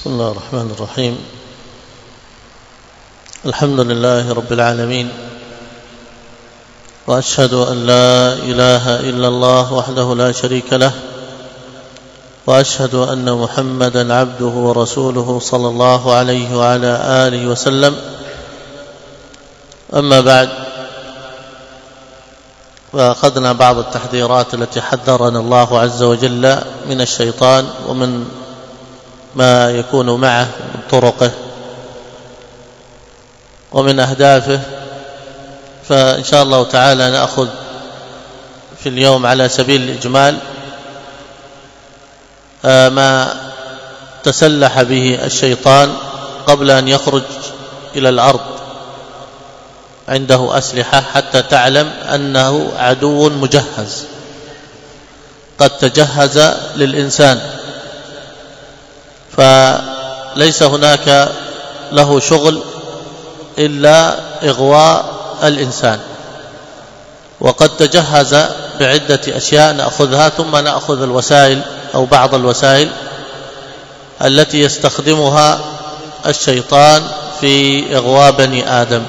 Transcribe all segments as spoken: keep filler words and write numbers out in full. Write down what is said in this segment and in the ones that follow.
بسم الله الرحمن الرحيم. الحمد لله رب العالمين، وأشهد أن لا إله إلا الله وحده لا شريك له، وأشهد أن محمدا عبده ورسوله صلى الله عليه وعلى آله وسلم. أما بعد، فأخذنا بعض التحذيرات التي حذرنا الله عز وجل من الشيطان ومن ما يكون معه من طرقه ومن أهدافه. فإن شاء الله تعالى نأخذ في اليوم على سبيل الإجمال ما تسلح به الشيطان قبل أن يخرج إلى الأرض. عنده أسلحة حتى تعلم أنه عدو مجهز قد تجهز للإنسان، فليس هناك له شغل إلا إغواء الإنسان. وقد تجهز بعدة أشياء نأخذها، ثم نأخذ الوسائل أو بعض الوسائل التي يستخدمها الشيطان في إغواء بني آدم.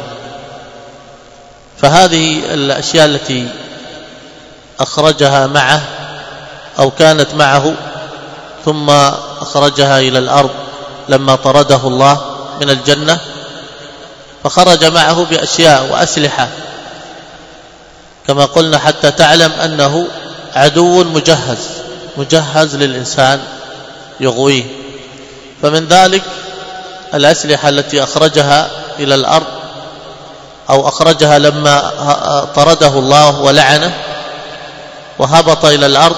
فهذه الأشياء التي أخرجها معه أو كانت معه ثم أخرجها إلى الأرض لما طرده الله من الجنة، فخرج معه بأشياء وأسلحة كما قلنا حتى تعلم أنه عدو مجهز مجهز للإنسان يغويه. فمن ذلك الأسلحة التي أخرجها إلى الأرض أو أخرجها لما طرده الله ولعنه وهبط إلى الأرض.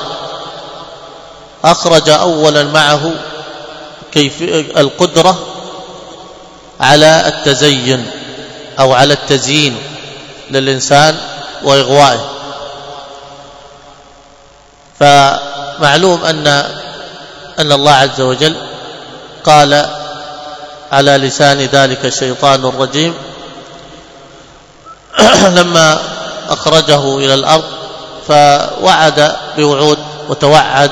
أخرج أولا معه كيف القدرة على التزين أو على التزيين للإنسان وإغوائه. فمعلوم أن أن الله عز وجل قال على لسان ذلك الشيطان الرجيم لما أخرجه إلى الأرض، فوعد بوعود وتوعد،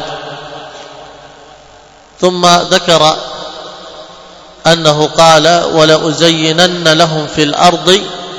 ثم ذكر أنه قال ولأزينن لهم في الأرض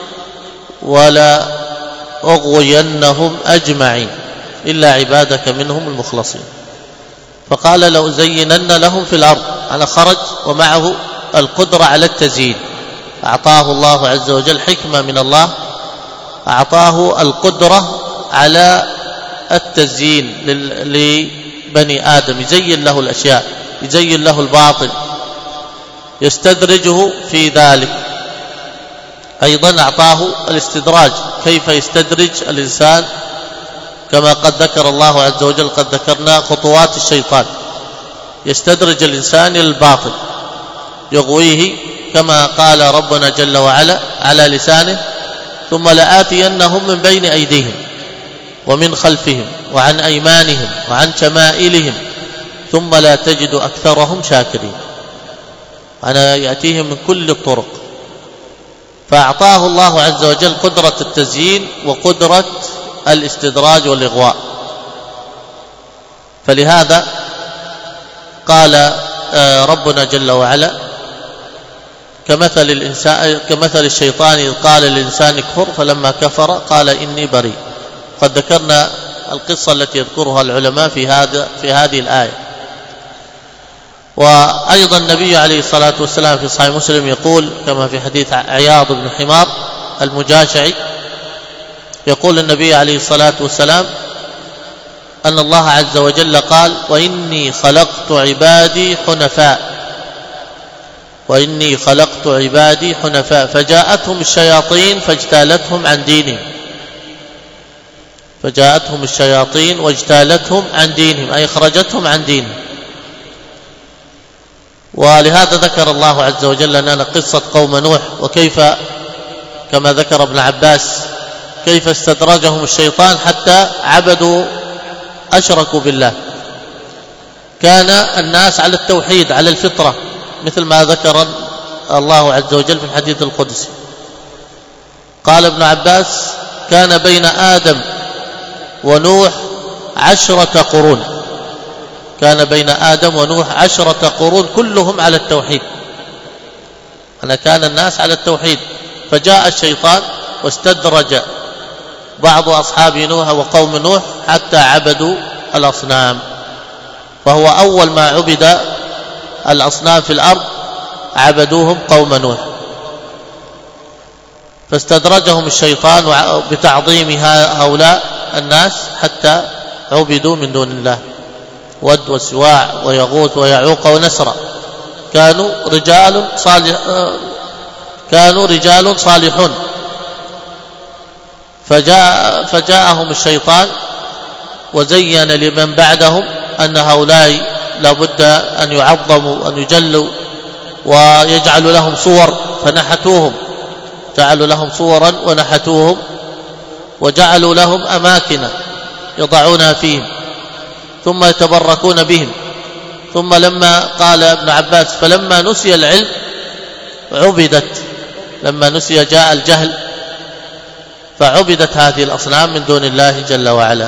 ولأغوينهم أجمعين إلا عبادك منهم المخلصين. فقال لأزينن لهم في الأرض، أنا خرج ومعه القدرة على التزيين. أعطاه الله عز وجل حكمة من الله، أعطاه القدرة على التزيين لبني آدم، يزين له الأشياء، يزين له الباطل، يستدرجه في ذلك. أيضا أعطاه الاستدراج، كيف يستدرج الإنسان، كما قد ذكر الله عز وجل، قد ذكرنا خطوات الشيطان، يستدرج الإنسان إلى الباطل يغويه كما قال ربنا جل وعلا على لسانه ثم لآتينهم من بين أيديهم ومن خلفهم وعن أيمانهم وعن شمائلهم ثم لا تجد أكثرهم شاكرين. أنا يأتيهم من كل الطرق. فأعطاه الله عز وجل قدرة التزيين وقدرة الاستدراج والإغواء. فلهذا قال ربنا جل وعلا كمثل الإنسان كمثل الشيطان إذ قال للإنسان اكفر فلما كفر قال إني بريء. قد ذكرنا القصة التي يذكرها العلماء في هذا في هذه الآية. وأيضا النبي عليه الصلاة والسلام في صحيح مسلم يقول كما في حديث عياض بن حمار المجاشعي، يقول النبي عليه الصلاة والسلام أن الله عز وجل قال وإني خلقت عبادي حنفاء وإني خلقت عبادي حنفاء فجاءتهم الشياطين فاجتالتهم عن دينهم فجاءتهم الشياطين واجتالتهم عن دينهم أي خرجتهم عن دينهم. ولهذا ذكر الله عز وجل لنا قصة قوم نوح، وكيف كما ذكر ابن عباس كيف استدرجهم الشيطان حتى عبدوا أشركوا بالله. كان الناس على التوحيد على الفطرة مثل ما ذكر الله عز وجل في الحديث القدسي. قال ابن عباس كان بين آدم ونوح عشرة قرون، كان بين آدم ونوح عشرة قرون كلهم على التوحيد، أنا كان الناس على التوحيد، فجاء الشيطان واستدرج بعض أصحاب نوح وقوم نوح حتى عبدوا الأصنام، فهو أول ما عبد الأصنام في الأرض عبدوهم قوم نوح، فاستدرجهم الشيطان بتعظيم هؤلاء الناس حتى عبدوا من دون الله، ود وسواع ويغوث ويعوق ونسرا، كانوا رجال صالح كانوا رجال صالحون. فجاء فجاءهم الشيطان وزين لمن بعدهم أن هؤلاء لابد أن يعظموا وأن يجلوا ويجعل لهم صور، فنحتوهم، جعلوا لهم صورا ونحتوهم وجعلوا لهم أماكن يضعونها فيهم ثم يتبركون بهم. ثم لما قال ابن عباس فلما نسي العلم عبدت، لما نسي جاء الجهل فعبدت هذه الأصنام من دون الله جل وعلا.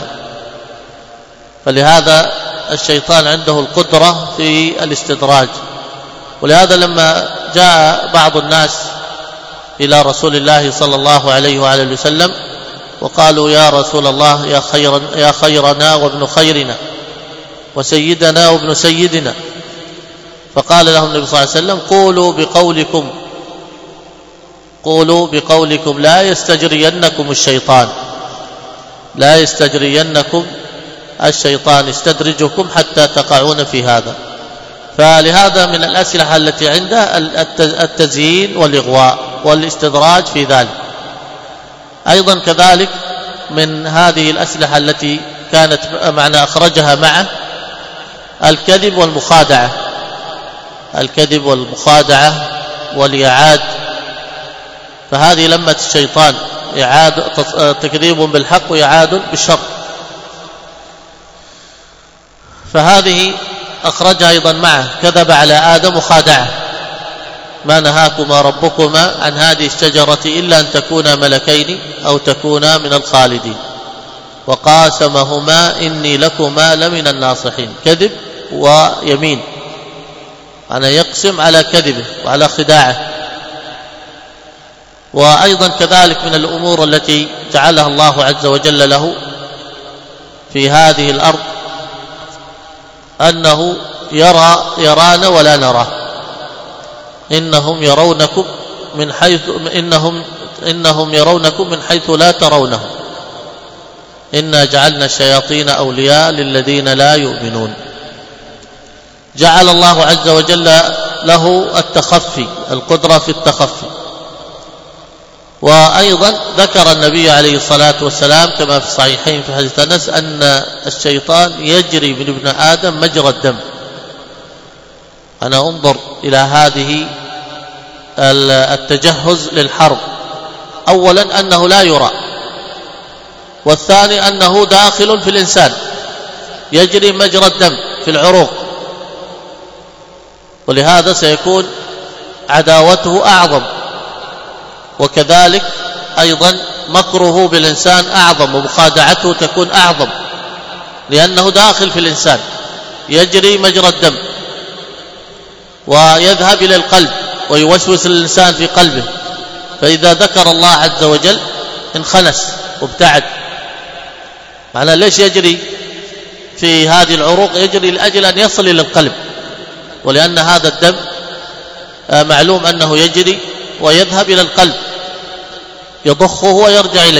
فلهذا الشيطان عنده القدرة في الاستدراج. ولهذا لما جاء بعض الناس إلى رسول الله صلى الله عليه وآله وسلم وقالوا يا رسول الله يا خير يا خيرنا وابن خيرنا وسيدنا وابن سيدنا، فقال لهم النبي صلى الله عليه وسلم قولوا بقولكم قولوا بقولكم لا يستجرينكم الشيطان لا يستجرينكم الشيطان يستدرجكم حتى تقعون في هذا. فلهذا من الأسلحة التي عنده التزيين والإغواء والاستدراج في ذلك. أيضا كذلك من هذه الأسلحة التي كانت معنا أخرجها معه الكذب والمخادعة، الكذب والمخادعة والإعاد، فهذه لمة الشيطان، إعاد تكذيب بالحق وإعاد بالشر. فهذه أخرجها أيضا معه كذب على آدم وخادعه، ما نهاكما ربكما عن هذه الشجرة إلا أن تكونا ملكين أو تكونا من الخالدين وقاسمهما إني لكما لمن الناصحين. كذب ويمين، أنا يقسم على كذبه وعلى خداعه. وأيضا كذلك من الأمور التي جعلها الله عز وجل له في هذه الأرض أنه يرى يرانا ولا نراه. إنهم يرونكم من حيث إنهم إنهم يرونكم من حيث لا ترونهم إنا جعلنا الشياطين أولياء للذين لا يؤمنون. جعل الله عز وجل له التخفي، القدرة في التخفي. وأيضا ذكر النبي عليه الصلاة والسلام كما في الصحيحين في حديث أنس أن الشيطان يجري من ابن آدم مجرى الدم. أنا أنظر إلى هذه التجهز للحرب، أولا أنه لا يرى، والثاني أنه داخل في الإنسان يجري مجرى الدم في العروق، ولهذا سيكون عداوته أعظم، وكذلك أيضا مكره بالإنسان أعظم ومخادعته تكون أعظم، لأنه داخل في الإنسان يجري مجرى الدم ويذهب إلى القلب ويوسوس الإنسان في قلبه، فإذا ذكر الله عز وجل انخنس وابتعد. معنى ليش يجري في هذه العروق؟ يجري لأجل أن يصل إلى القلب، ولأن هذا الدم معلوم أنه يجري ويذهب إلى القلب يضخه ويرجع إليه.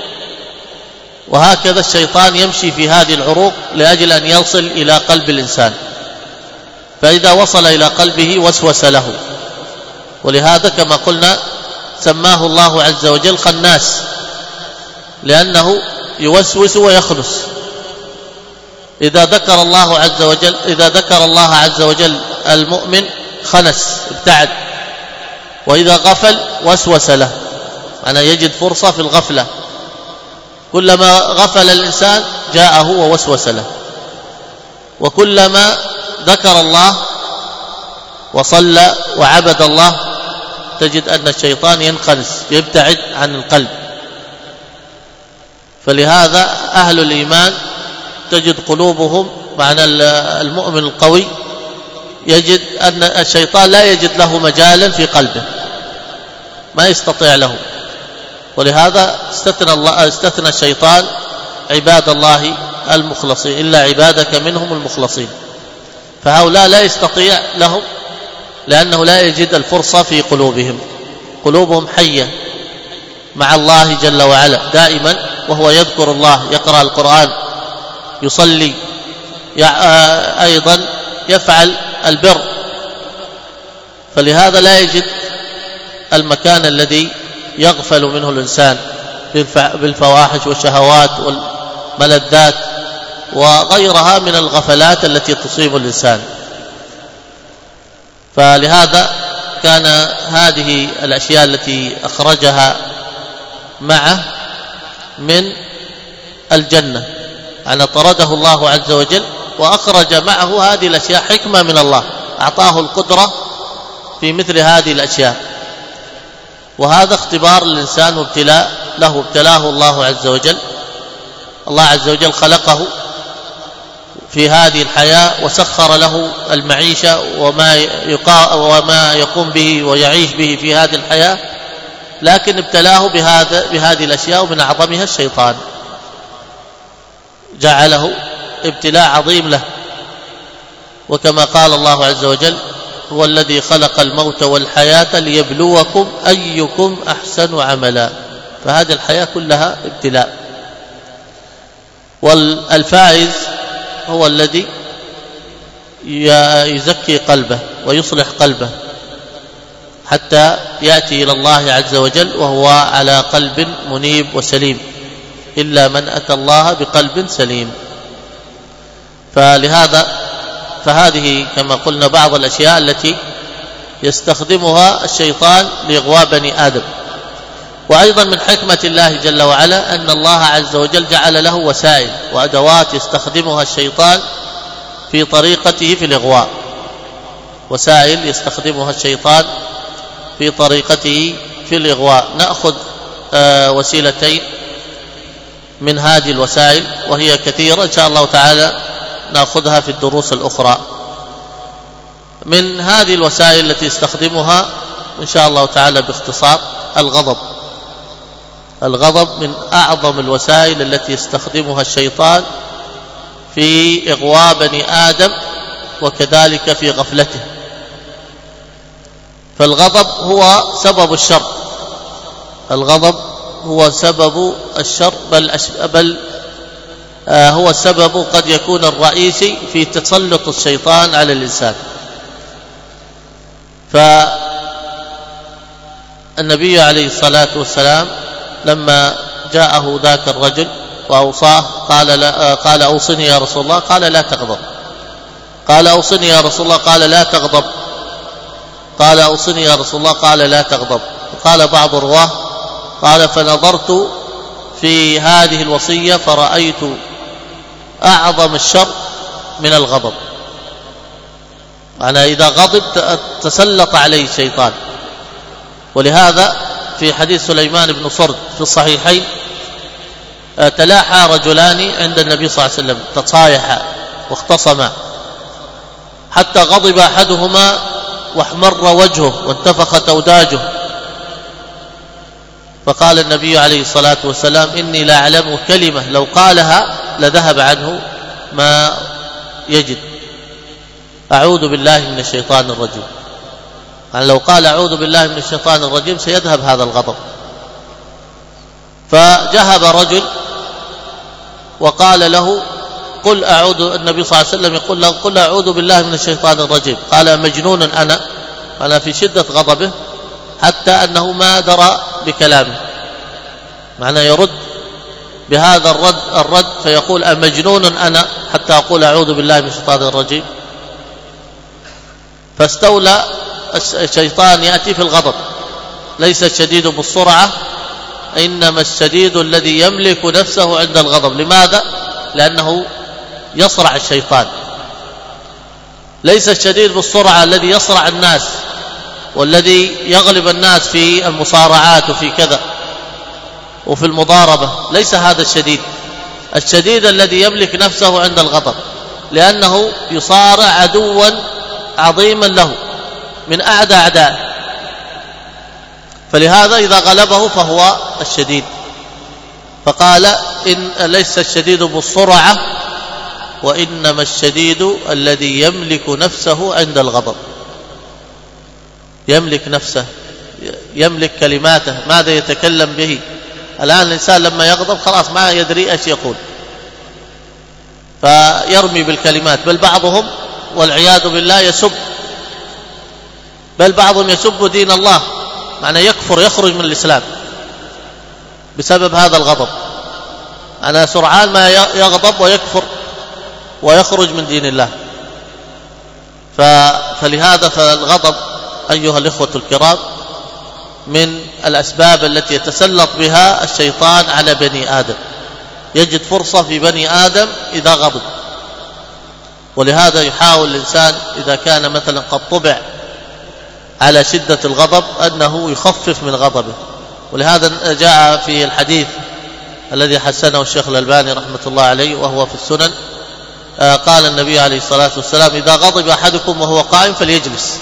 وهكذا الشيطان يمشي في هذه العروق لأجل أن يصل إلى قلب الإنسان، فإذا وصل إلى قلبه وسوس له. ولهذا كما قلنا سماه الله عز وجل خناس، لأنه يوسوس ويخنس. إذا ذكر الله عز وجل إذا ذكر الله عز وجل المؤمن خنس ابتعد، وإذا غفل وسوس له، أنا يجد فرصة في الغفلة، كلما غفل الإنسان جاءه ووسوس له. وكلما ذكر الله وصلى وعبد الله تجد أن الشيطان ينخنس يبتعد عن القلب. فلهذا أهل الإيمان تجد قلوبهم معنى المؤمن القوي يجد أن الشيطان لا يجد له مجالا في قلبه، ما يستطيع له. ولهذا استثنى الله استثنى الشيطان عباد الله المخلصين، إلا عبادك منهم المخلصين، فهؤلاء لا يستطيع لهم لأنه لا يجد الفرصة في قلوبهم، قلوبهم حية مع الله جل وعلا دائما، وهو يذكر الله، يقرأ القرآن، يصلي، أيضا يفعل البر، فلهذا لا يجد المكان الذي يغفل منه الإنسان بالفواحش والشهوات والملذات وغيرها من الغفلات التي تصيب الإنسان. فلهذا كان هذه الأشياء التي أخرجها معه من الجنة، أن طرده الله عز وجل وأخرج معه هذه الأشياء حكمة من الله، أعطاه القدرة في مثل هذه الأشياء، وهذا اختبار للإنسان وابتلاء له، ابتلاه الله عز وجل. الله عز وجل خلقه في هذه الحياة وسخر له المعيشة وما يقا وما يقوم به ويعيش به في هذه الحياة، لكن ابتلاه بهذا بهذه الأشياء، ومن أعظمها الشيطان، جعله ابتلاء عظيم له. وكما قال الله عز وجل: هو الذي خلق الموت والحياة ليبلوكم أيكم أحسن عملا، فهذه الحياة كلها ابتلاء. والفائز هو الذي يزكي قلبه ويصلح قلبه حتى يأتي إلى الله عز وجل وهو على قلب منيب وسليم، إلا من أتى الله بقلب سليم. فلهذا فهذه كما قلنا بعض الأشياء التي يستخدمها الشيطان لإغواء بني آدم. وأيضا من حكمة الله جل وعلا أن الله عز وجل جعل له وسائل وأدوات يستخدمها الشيطان في طريقته في الإغواء، وسائل يستخدمها الشيطان في طريقته في الإغواء. نأخذ آه وسيلتين من هذه الوسائل، وهي كثيرة إن شاء الله تعالى نأخذها في الدروس الأخرى. من هذه الوسائل التي يستخدمها إن شاء الله تعالى باختصار الغضب. الغضب من أعظم الوسائل التي يستخدمها الشيطان في إغواء بني آدم وكذلك في غفلته. فالغضب هو سبب الشر، الغضب هو سبب الشر، بل, بل آه هو السبب قد يكون الرئيسي في تسلط الشيطان على الإنسان. فالنبي عليه الصلاة والسلام لما جاءه ذاك الرجل وأوصاه قال, لا قال أوصني يا رسول الله، قال لا تغضب. قال أوصني يا رسول الله، قال لا تغضب. قال أوصني يا رسول الله، قال لا تغضب. قال بعض الرواه قال فنظرت في هذه الوصية فرأيت أعظم الشر من الغضب. أنا إذا غضب تسلط عليه الشيطان. ولهذا في حديث سليمان بن صرد في الصحيحين تلاحى رجلان عند النبي صلى الله عليه وسلم، تصايحا واختصما حتى غضب أحدهما واحمر وجهه وانتفخت أوداجه، فقال النبي عليه الصلاة والسلام إني لا أعلم كلمة لو قالها لذهب عنه ما يجد، أعوذ بالله من الشيطان الرجيم. يعني لو قال أعوذ بالله من الشيطان الرجيم سيذهب هذا الغضب. فجهب رجل وقال له قل أعوذ، النبي صلى الله عليه وسلم يقول له قل أعوذ بالله من الشيطان الرجيم. قال مجنون أنا، أنا في شدة غضبه حتى أنه ما درى بكلامه، معنى يرد بهذا الرد الرد فيقول أمجنون أنا حتى أقول أعوذ بالله من الشيطان الرجيم. فاستولى الشيطان يأتي في الغضب، ليس الشديد بالسرعة، إنما الشديد الذي يملك نفسه عند الغضب. لماذا؟ لأنه يصرع الشيطان. ليس الشديد بالسرعة الذي يصرع الناس والذي يغلب الناس في المصارعات وفي كذا وفي المضاربة، ليس هذا الشديد. الشديد الذي يملك نفسه عند الغضب، لأنه يصارع عدوا عظيما له من أعدى أعدائه، فلهذا إذا غلبه فهو الشديد. فقال إن ليس الشديد بالسرعة وإنما الشديد الذي يملك نفسه عند الغضب. يملك نفسه، يملك كلماته، ماذا يتكلم به. الآن الإنسان لما يغضب خلاص ما يدري ايش يقول، فيرمي بالكلمات، بل بعضهم والعياذ بالله يسب، بل بعضهم يسب دين الله، معنى يكفر، يخرج من الإسلام بسبب هذا الغضب. أنا سرعان ما يغضب ويكفر ويخرج من دين الله. فلهذا فالغضب أيها الإخوة الكرام من الأسباب التي يتسلط بها الشيطان على بني آدم، يجد فرصة في بني آدم إذا غضب. ولهذا يحاول الإنسان إذا كان مثلا قد طبع على شدة الغضب أنه يخفف من غضبه. ولهذا جاء في الحديث الذي حسنه الشيخ الألباني رحمة الله عليه وهو في السنن، قال النبي عليه الصلاة والسلام: إذا غضب أحدكم وهو قائم فليجلس.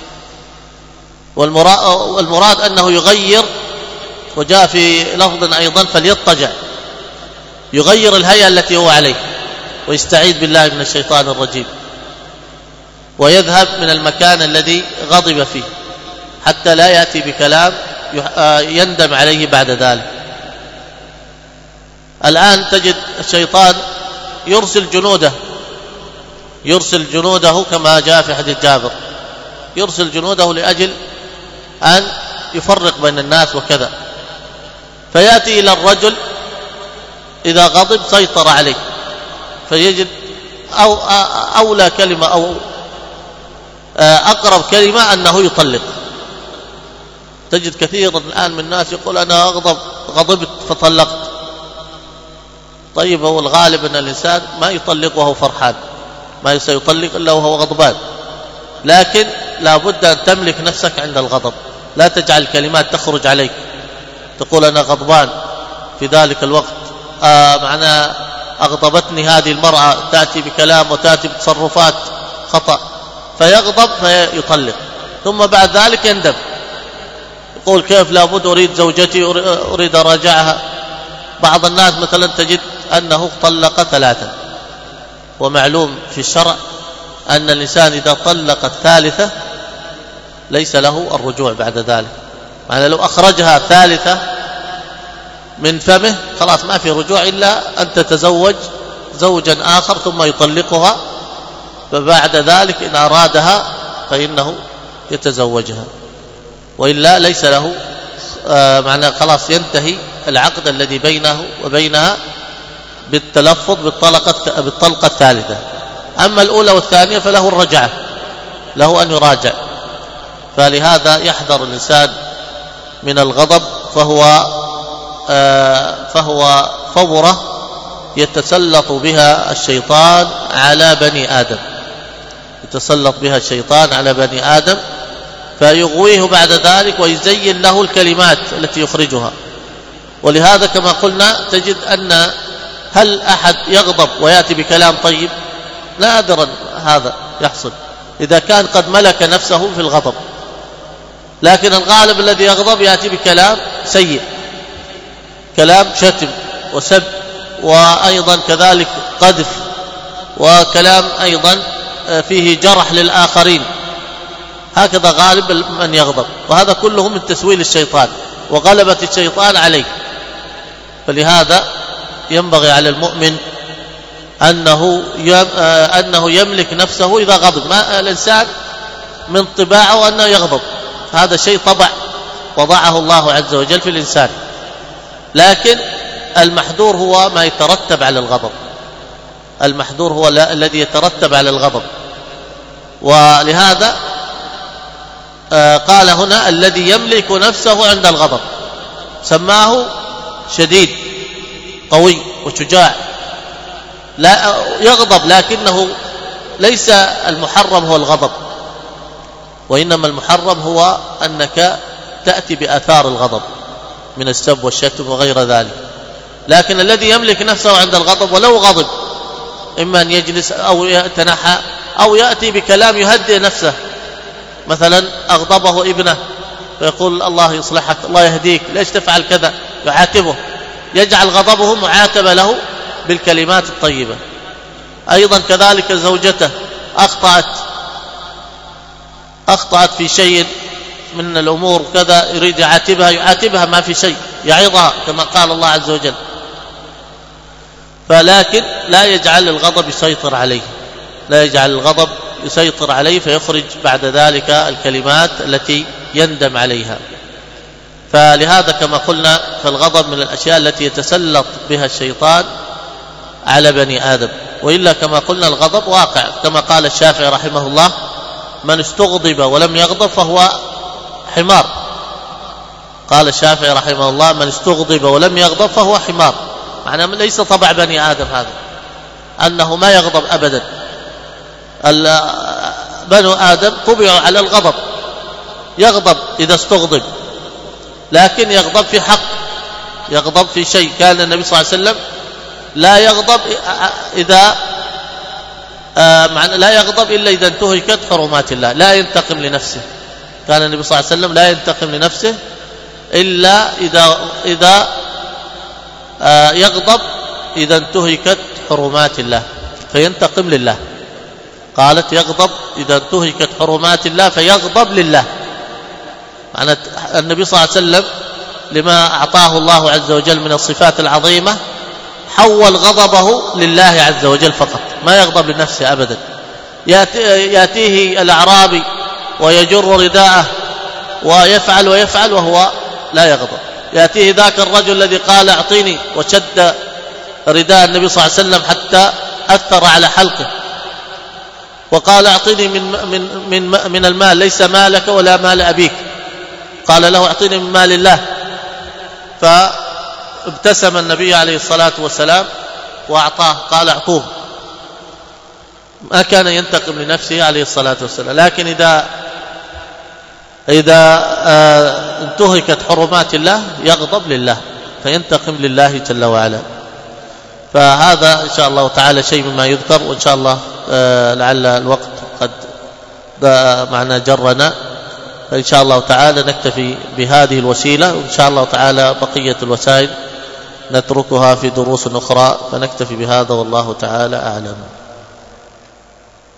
والمراد أنه يغير، وجاء في لفظ أيضا فليضطجع، يغير الهيئة التي هو عليه ويستعيذ بالله من الشيطان الرجيم، ويذهب من المكان الذي غضب فيه حتى لا يأتي بكلام يندم عليه بعد ذلك. الآن تجد الشيطان يرسل جنوده يرسل جنوده كما جاء في حديث جابر، يرسل جنوده لأجل أن يفرق بين الناس وكذا، فيأتي إلى الرجل إذا غضب سيطر عليه، فيجد أو أولى كلمة أو أقرب كلمة أنه يطلق. تجد كثيرا الآن من الناس يقول: أنا أغضب غضبت فطلقت. طيب، هو الغالب أن الإنسان ما يطلق وهو فرحان، ما سيطلق إلا وهو غضبان، لكن لا بد أن تملك نفسك عند الغضب، لا تجعل الكلمات تخرج عليك تقول أنا غضبان في ذلك الوقت، آه معنى أغضبتني هذه المرأة، تأتي بكلام وتأتي بتصرفات خطأ، فيغضب فيطلق، ثم بعد ذلك يندم يقول كيف، لابد أريد زوجتي، أريد أراجعها. بعض الناس مثلا تجد أنه طلق ثلاثا، ومعلوم في الشرع أن الإنسان إذا طلق الثالثة ليس له الرجوع بعد ذلك، معنى لو أخرجها ثالثة من فمه خلاص ما في رجوع إلا أن تتزوج زوجا آخر ثم يطلقها، فبعد ذلك إن أرادها فإنه يتزوجها، وإلا ليس له آه معنى خلاص ينتهي العقد الذي بينه وبينها بالتلفظ بالطلقة, بالطلقة الثالثة. أما الأولى والثانية فله الرجعة، له أن يراجع. فلهذا يحذر الإنسان من الغضب، فهو آه فهو فورة يتسلط بها الشيطان على بني آدم يتسلط بها الشيطان على بني آدم فيغويه بعد ذلك ويزين له الكلمات التي يخرجها. ولهذا كما قلنا تجد أن هل أحد يغضب ويأتي بكلام طيب؟ نادرا هذا يحصل إذا كان قد ملك نفسه في الغضب، لكن الغالب الذي يغضب يأتي بكلام سيء، كلام شتم وسب، وأيضا كذلك قذف، وكلام أيضا فيه جرح للآخرين. هكذا غالب من يغضب، وهذا كله من تسويل الشيطان وغلبة الشيطان عليه. فلهذا ينبغي على المؤمن أنه أنه يملك نفسه إذا غضب. ما الإنسان من طباعه أنه يغضب، هذا شيء طبع وضعه الله عز وجل في الإنسان، لكن المحذور هو ما يترتب على الغضب. المحذور هو الذي يترتب على الغضب. ولهذا قال هنا الذي يملك نفسه عند الغضب، سماه شديد قوي وشجاع، لا يغضب، لكنه ليس المحرم هو الغضب، وإنما المحرم هو أنك تأتي بآثار الغضب من السب والشتم وغير ذلك. لكن الذي يملك نفسه عند الغضب ولو غضب إما أن يجلس أو يتنحى أو يأتي بكلام يهدئ نفسه، مثلا أغضبه ابنه فيقول الله يصلحك، الله يهديك، ليش تفعل كذا، يعاتبه، يجعل غضبه معاتبة له بالكلمات الطيبة. أيضا كذلك زوجته أخطأت أخطأت في شيء من الأمور كذا، يريد يعاتبها، يعاتبها ما في شيء، يعظها كما قال الله عز وجل، فلكن لا يجعل الغضب يسيطر عليه، لا يجعل الغضب يسيطر عليه فيخرج بعد ذلك الكلمات التي يندم عليها. فلهذا كما قلنا فالغضب من الأشياء التي يتسلط بها الشيطان على بني آدم، وإلا كما قلنا الغضب واقع، كما قال الشافعي رحمه الله: من استغضب ولم يغضب فهو حمار. قال الشافعي رحمه الله: من استغضب ولم يغضب فهو حمار، معناه ليس طبع بني آدم هذا أنه ما يغضب أبدا. بنو آدم طبعوا على الغضب، يغضب إذا استغضب، لكن يغضب في حق، يغضب في شيء. كان النبي صلى الله عليه وسلم لا يغضب إذا لا يغضب إلا إذا انتهكت حرمات الله، لا ينتقم لنفسه. كان النبي صلى الله عليه وسلم لا ينتقم لنفسه إلا إذا إذا يغضب إذا انتهكت حرمات الله فينتقم لله. قالت: يغضب إذا انتهكت حرمات الله فيغضب لله. معنى النبي صلى الله عليه وسلم لما أعطاه الله عز وجل من الصفات العظيمة حول غضبه لله عز وجل فقط، ما يغضب لنفسه أبدا. يأتيه الأعرابي ويجر رداءه ويفعل ويفعل وهو لا يغضب، يأتيه ذاك الرجل الذي قال: أعطيني، وشد رداء النبي صلى الله عليه وسلم حتى أثر على حلقه، وقال: أعطيني من, من, من, من المال، ليس مالك ولا مال أبيك. قال له: أعطيني من مال الله. فابتسم النبي عليه الصلاة والسلام وأعطاه، قال: أعطوه. ما كان ينتقم لنفسه عليه الصلاة والسلام، لكن إذا إذا انتهكت حرمات الله يغضب لله فينتقم لله جل وعلا. فهذا إن شاء الله تعالى شيء مما يذكر، وإن شاء الله لعل الوقت قد معنا جرنا، فإن شاء الله تعالى نكتفي بهذه الوسيلة، وإن شاء الله تعالى بقية الوسائل نتركها في دروس أخرى، فنكتفي بهذا والله تعالى أعلم.